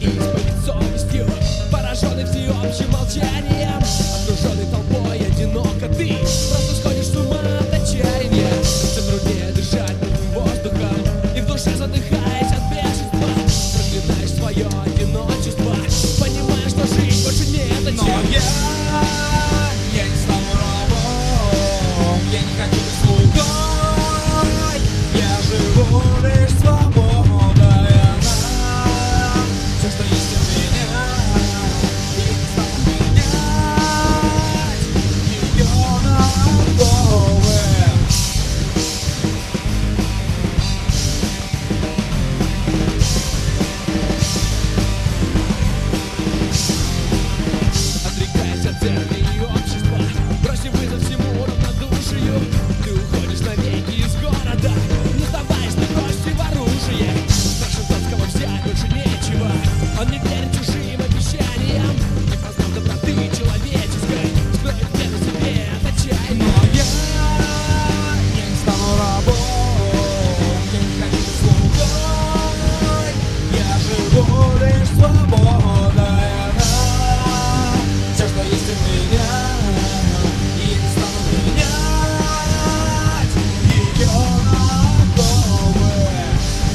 исповедь совестью, пораженный всеобщим молчанием, окруженный толпой одиноко ты просто сходишь с ума от отчаяния. Все труднее дышать новым воздухом, и в душе задыхаясь от бешенства, проклинаешь свое одиночество, понимаешь, что жизнь больше не это Но я не стану рабом, я не хочу быть слугой, я живу лишь свободой, она все, что есть у меня, я не стану менять ее на новое. Отрекаясь от церкви и общества, бросив вызов всему равнодушию, ты уходишь навеки из города, не сдаваясь на кости в оружие. Старше Тоцкого взять больше нечего, он не верит чужим обещаниям, не познав доброты человеческой, скроет где-то себе от отчаяния. Но я не стану рабом, я не хочу быть слугой, я живу лишь свободой, она все, что есть у меня, и я не стану менять ее на новое.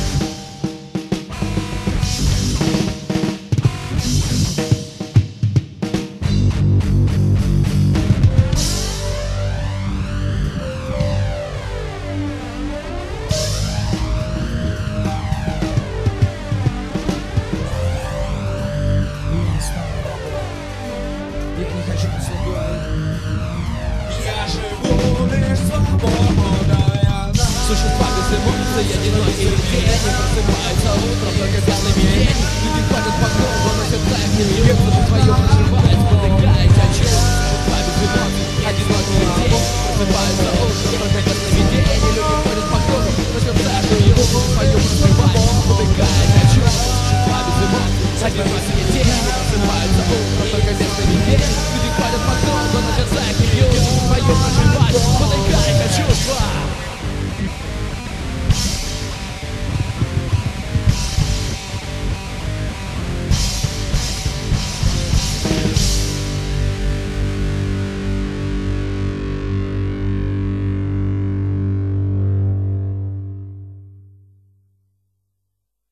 Я не хочу быть слугой, я живу лишь свободой, она Существа без эмоций, одинокие тени просыпаются утром только белыми тени. Люди ходят по кругу, но сердца их не бьют, кто-то свое проживает, спотыкаясь о чем. Существа без эмоций, одинокие тени просыпаются утром только белыми тени. Люди ходят по кругу, но сердца их не бьют, кто-то свое проживает, спотыкаясь о чем. Существа без эмоций, одинокие тени просыпаются утром только белыми тени. Люди ходят по кругу, но сердца их не бьют, кто-то свое проживает, спотыкаясь.